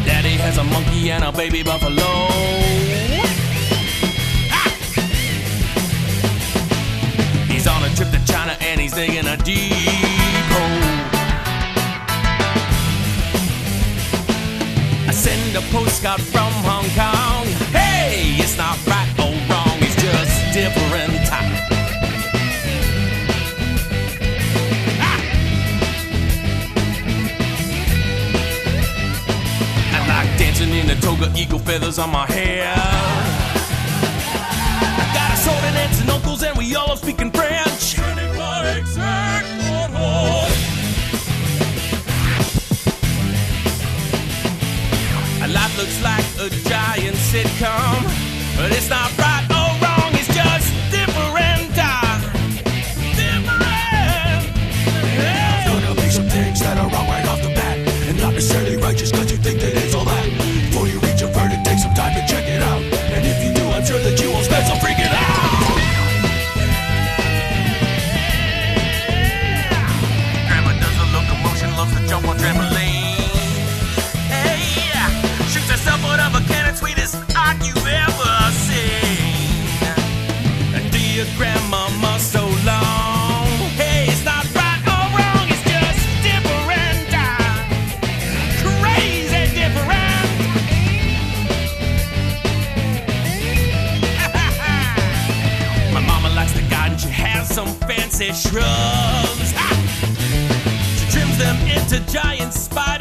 Daddy has a monkey and a baby buffalo. He's on a trip to China and he's digging a deep hole. I send a postcard from Hong Kong. Hey, it's not right or wrong, it's just different time. I like dancing in the toga, eagle feathers on my hair. I got a sword and aunts and uncles and we all are speaking French. Life looks like a giant sitcom, but it's not right or wrong, it's just different time. Different. There's gonna be some things that are wrong right off the bat, and not necessarily righteous cause you think that it's all that. Before you reach a verdict, take some time to check it out, and if you do, I'm sure that you won't spend some freaking out. Grandma does a locomotion, loves to jump on trampoline. Out of a cannon, sweetest art you ever seen. Dear grandmama, so long. Hey, it's not right or wrong, it's just different time. Crazy different. My mama likes the garden, she has some fancy shrubs. She trims them into giant spiders.